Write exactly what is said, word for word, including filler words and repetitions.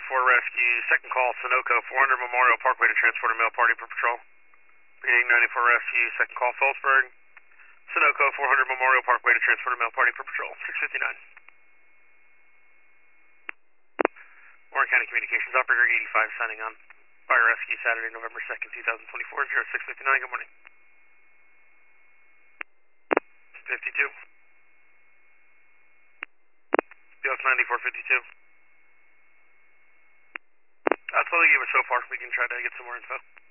ninety-four Rescue, second call, Sunoco, four hundred Memorial Parkway to transport a male party per patrol. Reading ninety-four Rescue, second call, Phillipsburg, Sunoco, four hundred Memorial Parkway to transport a male party per patrol, six fifty-nine. Warren County Communications, Operator eighty-five signing on. Fire Rescue, Saturday, November second, two thousand twenty-four, zero six fifty-nine, good morning. fifty-two. B F ninety-four fifty-two. That's all they gave us so far. We can try to get some more info.